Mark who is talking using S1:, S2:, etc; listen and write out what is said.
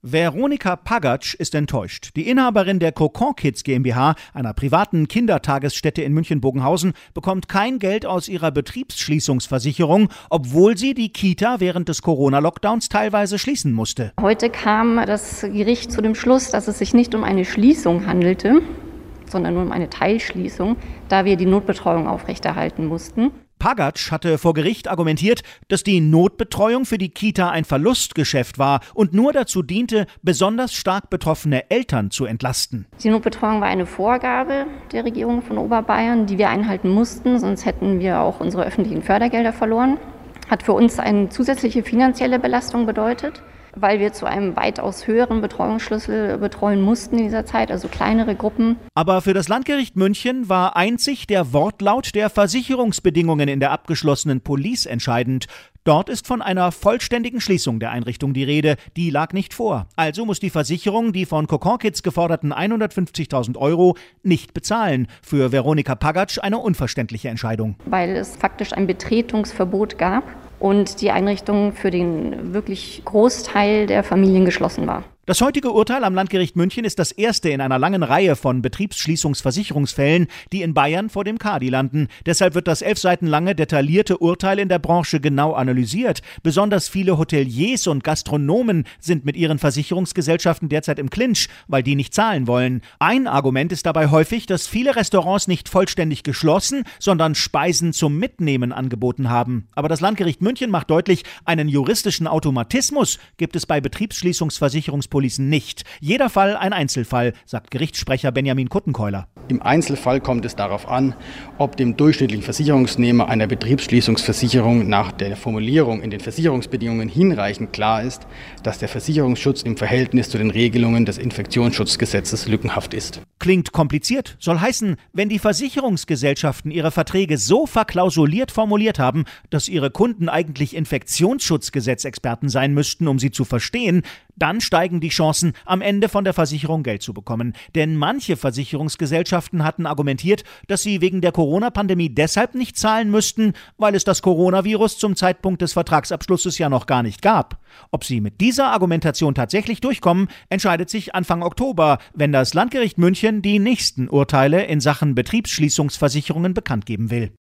S1: Veronika Pagac ist enttäuscht. Die Inhaberin der Cocon Kids GmbH, einer privaten Kindertagesstätte in München-Bogenhausen, bekommt kein Geld aus ihrer Betriebsschließungsversicherung, obwohl sie die Kita während des Corona-Lockdowns teilweise schließen musste.
S2: Heute kam das Gericht zu dem Schluss, dass es sich nicht um eine Schließung handelte, sondern nur um eine Teilschließung, da wir die Notbetreuung aufrechterhalten mussten.
S1: Pagac hatte vor Gericht argumentiert, dass die Notbetreuung für die Kita ein Verlustgeschäft war und nur dazu diente, besonders stark betroffene Eltern zu entlasten.
S2: Die Notbetreuung war eine Vorgabe der Regierung von Oberbayern, die wir einhalten mussten, sonst hätten wir auch unsere öffentlichen Fördergelder verloren. Hat für uns eine zusätzliche finanzielle Belastung bedeutet, weil wir zu einem weitaus höheren Betreuungsschlüssel betreuen mussten in dieser Zeit, also kleinere Gruppen.
S1: Aber für das Landgericht München war einzig der Wortlaut der Versicherungsbedingungen in der abgeschlossenen Police entscheidend. Dort ist von einer vollständigen Schließung der Einrichtung die Rede, die lag nicht vor. Also muss die Versicherung die von Cocon Kids geforderten 150.000 € nicht bezahlen. Für Veronika Pagac eine unverständliche Entscheidung.
S2: Weil es faktisch ein Betretungsverbot gab und die Einrichtung für den wirklich Großteil der Familien geschlossen war.
S1: Das heutige Urteil am Landgericht München ist das erste in einer langen Reihe von Betriebsschließungsversicherungsfällen, die in Bayern vor dem KADI landen. Deshalb wird das 11 Seiten lange detaillierte Urteil in der Branche genau analysiert. Besonders viele Hoteliers und Gastronomen sind mit ihren Versicherungsgesellschaften derzeit im Clinch, weil die nicht zahlen wollen. Ein Argument ist dabei häufig, dass viele Restaurants nicht vollständig geschlossen, sondern Speisen zum Mitnehmen angeboten haben. Aber das Landgericht München macht deutlich, einen juristischen Automatismus gibt es bei Betriebsschließungsversicherungspolicen nicht. Jeder Fall ein Einzelfall, sagt Gerichtssprecher Benjamin Kuttenkeuler.
S3: Im Einzelfall kommt es darauf an, ob dem durchschnittlichen Versicherungsnehmer einer Betriebsschließungsversicherung nach der Formulierung in den Versicherungsbedingungen hinreichend klar ist, dass der Versicherungsschutz im Verhältnis zu den Regelungen des Infektionsschutzgesetzes lückenhaft ist.
S1: Klingt kompliziert, soll heißen, wenn die Versicherungsgesellschaften ihre Verträge so verklausuliert formuliert haben, dass ihre Kunden eigentlich Infektionsschutzgesetzexperten sein müssten, um sie zu verstehen, dann steigen die Chancen, am Ende von der Versicherung Geld zu bekommen. Denn manche Versicherungsgesellschaften hatten argumentiert, dass sie wegen der Corona-Pandemie deshalb nicht zahlen müssten, weil es das Coronavirus zum Zeitpunkt des Vertragsabschlusses ja noch gar nicht gab. Ob sie mit dieser Argumentation tatsächlich durchkommen, entscheidet sich Anfang Oktober, wenn das Landgericht München die nächsten Urteile in Sachen Betriebsschließungsversicherungen bekannt geben will.